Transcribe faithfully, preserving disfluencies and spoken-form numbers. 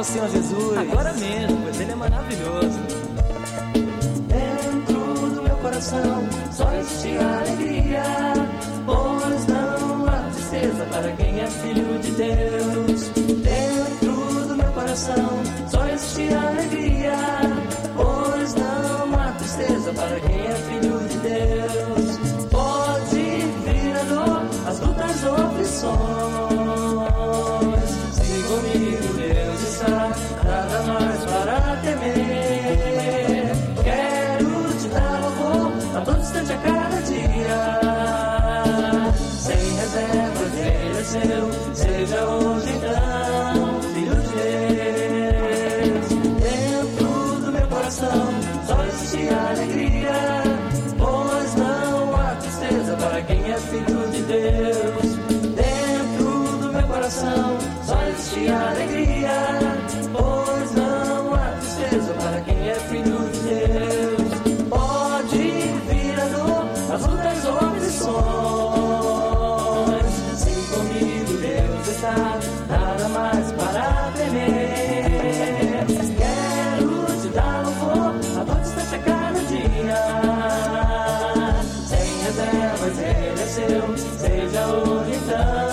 Senhor Jesus. Agora mesmo, pois Ele é maravilhoso. Dentro do meu coração só existe alegria, pois não há tristeza para quem é filho de Deus. Dentro do meu coração só existe alegria, pois não há tristeza para quem é filho de Deus. Pode vir a dor, as lutas ou aflições, se comigo Deus está, nada mais para temer. Quero te dar louvor a todo instante, a cada dia, sem reservas, Ele é seu, seja hoje então filho de Deus. Dentro do meu coração só existe alegria, pois não há tristeza para quem é filho de Deus. Dentro do meu coração só existe alegria, pois não há tristeza para quem é filho de Deus. Pode vir a dor, as lutas ou aflições, se comigo Deus está, nada mais para temer. Quero te dar louvor a todo instante, a cada dia, sem reservas, Ele é seu, seja hoje então